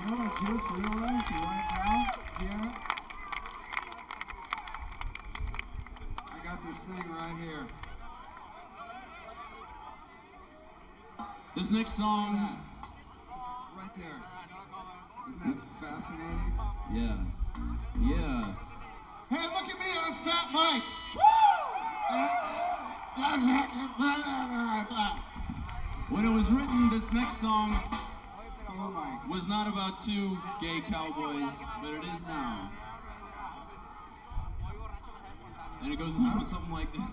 You know Juice real life right now? Yeah. I got this thing right here. This next song, right there. Isn't that fascinating? yeah. Hey, look at me, I'm Fat Mike. When it was written, this next song was not about two gay cowboys, but it is now. And it goes something like this.